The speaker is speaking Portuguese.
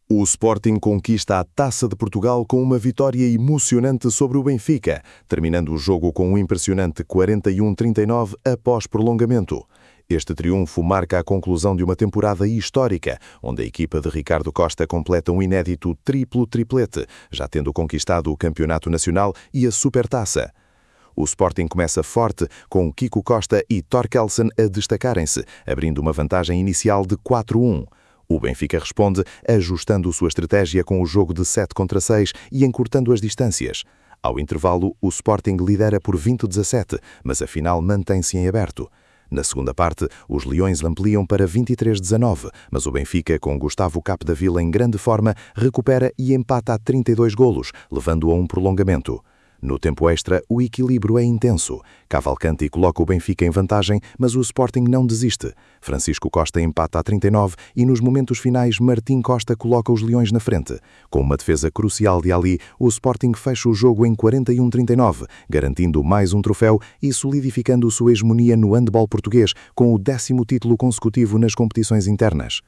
O Sporting conquista a Taça de Portugal com uma vitória emocionante sobre o Benfica, terminando o jogo com um impressionante 41-39 após prolongamento. Este triunfo marca a conclusão de uma temporada histórica, onde a equipa de Ricardo Costa completa um inédito triplo-triplete, já tendo conquistado o Campeonato Nacional e a Supertaça. O Sporting começa forte, com Kiko Costa e Thorkelsson a destacarem-se, abrindo uma vantagem inicial de 4-1. O Benfica responde, ajustando sua estratégia com o jogo de 7 contra 6 e encurtando as distâncias. Ao intervalo, o Sporting lidera por 20-17, mas a final mantém-se em aberto. Na segunda parte, os Leões ampliam para 23-19, mas o Benfica, com Gustavo Capdevila em grande forma, recupera e empata a 32 golos, levando a um prolongamento. No tempo extra, o equilíbrio é intenso. Cavalcanti coloca o Benfica em vantagem, mas o Sporting não desiste. Francisco Costa empata a 39 e nos momentos finais Martim Costa coloca os Leões na frente. Com uma defesa crucial de Ali, o Sporting fecha o jogo em 41-39, garantindo mais um troféu e solidificando sua hegemonia no handball português com o 10º título consecutivo nas competições internas.